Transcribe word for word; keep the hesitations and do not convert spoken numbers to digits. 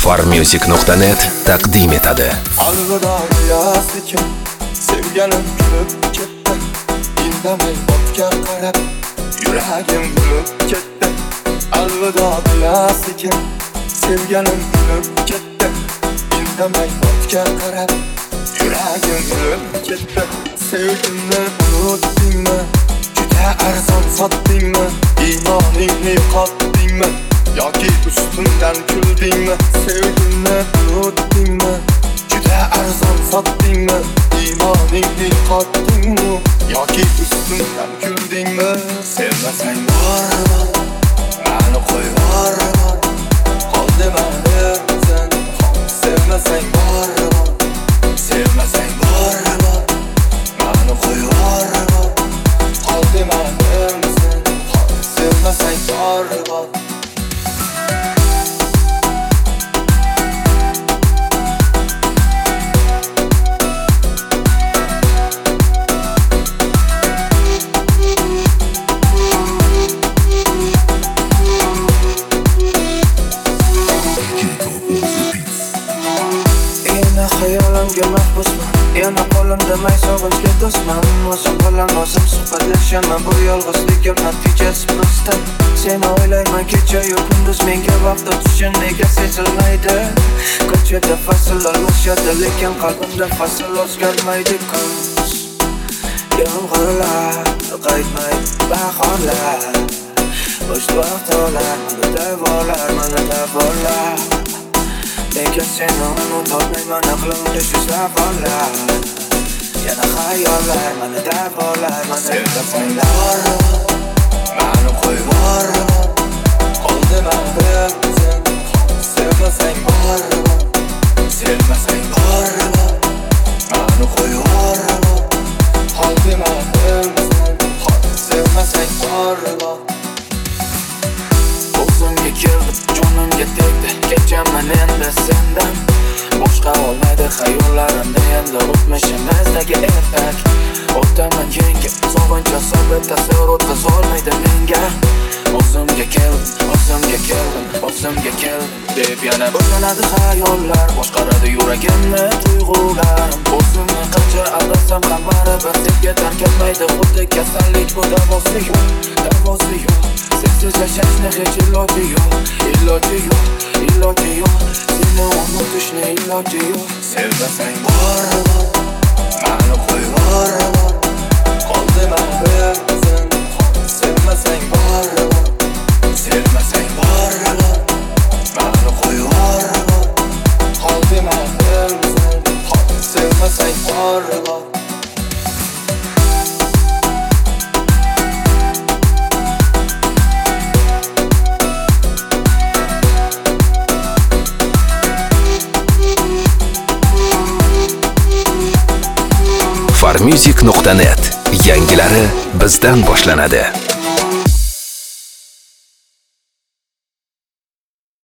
farmusic nuqta net taqdim etadi. Alvida sekin sevganim kulib ketdi. Indamay otga qarab yuragim kulib ketdi. Alvida sekin sevganim kulib ketdi. Indamay otga qarab yuragim kulib ketdi. Sevgimni unutdingmi? Juda arzon sotdingmi? Iymoningni qotdingmi? Yoki ustimdan kuldingmi? Sevgimni unutdingmi? Juda arzon sotdingmi? Iymoningni qotdingmi? Yoki ustimdan kuldingmi? Sevmasang bormi? Mani qo'yvormi? Qoldi mani sen. Sevmasang bormi? Sevmasang bormi? Mani qo'yvormi? Qoldi mani sen. Sevmasang bormi? Hayolimga mahbusman, yana qo'limda may sog'inchga do'stman. O'zim bilan o'zim suhbatlashaman, bu yolg'izligim natijasi prosta. Seni o'ylayman kecha-yu kunduz, menga vaqt o'tishi nega sezilmaydi? Ko'chada fasl almashadi, lekin qalbimda fasl o'zgarmaydi. Kuz yomg'irlar qaytmaydi, bahorlar bo'sh vaqtlar, mana davolar, mana davolar. Lekin seni unutolmayman, aqlimda shu savollar, yana xayollar, mana davolar, mana sevmasang bormi? Mani qo'yvormi? Qoldi mani sen. Sevmasang bormi? Sevmasang bormi? Mani qo'yvormi? Qoldi mani sen. Sevmasang bormi? O'zimga keldim, jonimga tegdi, kechaman endi sendan. Boshqa olmaydi xayollarimni endi o'tmishimizdagi ertak. O'taman yengib, sog'inch asabi tasavvur o'tkazolmaydi menga. O'zimga keldim, o'zimga keldim, o'zimga keldim deb yana bo'shanadi xayollar, boshqaradi yuragimni tuyg'ularim. O'zimni qancha aldasam ham baribir senga tark etmaydi, xuddi kasallik bu, davosi yo'q, davosi yo'q. Sensiz yashashni hech iloji yo'q, iloji yo'q, iloji yo'q. Seni unutishni iloji yo'q. Sevmasang bormi? Mani qo'yvormi? Qoldi mani sen. Sevmasang bormi? Sevmasang bormi? Mani qo'yvormi? Qoldi mani sen. Sevmasang bormi? farmusic nuqta net yangilari bizdan boshlanadi.